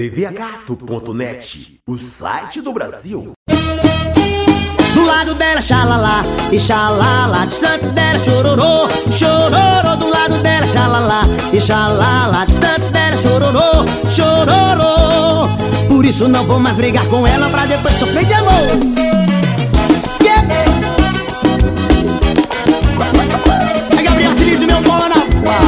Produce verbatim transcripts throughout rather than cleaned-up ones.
T V gato ponto net, o site do Brasil. Do lado dela, xalala, e xalala, distante dela, chororô, chororô. Do lado dela, xalala, e xalala, distante dela, chororô, chororô. Por isso não vou mais brigar com ela pra depois sofrer de amor. Yeah. É Gabriel Trício, meu bom na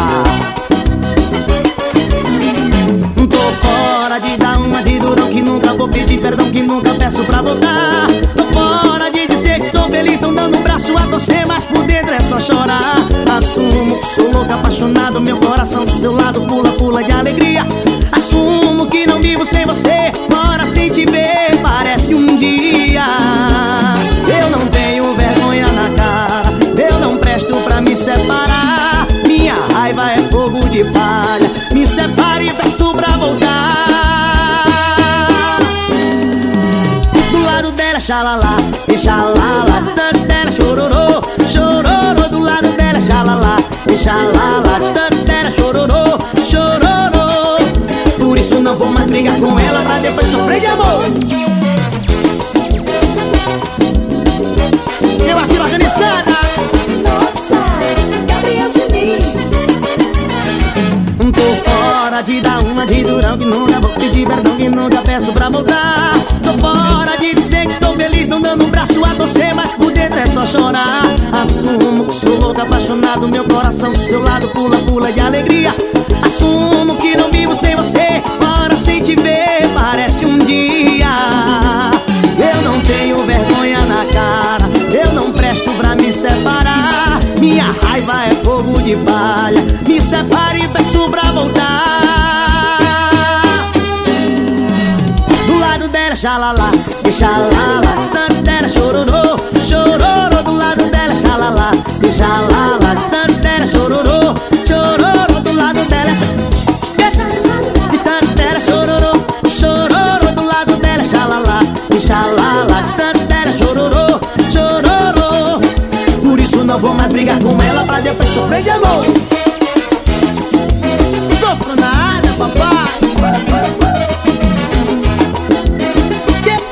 Tô fora de dar uma de durão, que nunca vou pedir perdão, que nunca peço pra voltar. Tô fora de dizer que estou feliz, tão dando um braço a torcer, mas por dentro é só chorar. Assumo que sou louco, apaixonado, meu coração do seu lado pula, pula de alegria. Assumo que não vivo sem você, mora sem te ver, parece um dia. Eu não tenho vergonha na cara, eu não presto pra me separar. Minha raiva é fogo de palha, me separe e peço pra voltar. Do lado dela, xalala, e xalala, distante dela, chororô, chororô. Do lado dela, xalala, e xalala, distante dela, chororô, chororô. Por isso não vou mais brigar com ela pra depois sofrer de amor. Eu aqui organizada. Nossa, Gabriel Diniz. Tô fora de dar uma de durão, que nunca vou pedir perdão, que nunca peço pra voltar. Tô fora de dizer que estou feliz, não dando um braço a torcer, mas por dentro é só chorar. Assumo que sou louco, apaixonado, meu coração do seu lado pula, pula de alegria. Assumo que não vivo sem você, mora sem te ver, parece um dia. Eu não tenho vergonha na cara, eu não presto pra me separar. Minha raiva é fogo de palha, me separe e peço pra voltar. Do lado dela, xalala, e xalala, distante dela, chororô, chororô. Do lado dela, xalala, e xalala, distante dela, chororô, chororô. Do lado dela, distante dela, chororô, chororô. Do lado dela, xalala, e xalala, distante dela, chororô, chororô. Por isso não vou mais brigar com ela pra depois sofrer de amor. Sofro nada, papai. Yeah.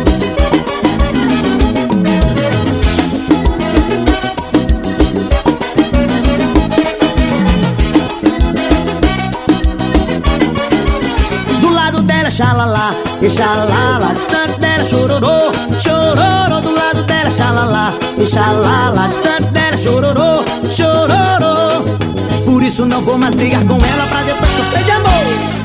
Do lado dela, xalala, e xalala, distante dela, chororô, chororô. Do lado dela, xalala, e xalala, distante dela, chororô, chororô. Por isso não vou mais brigar com ela pra depois sofrer de amor.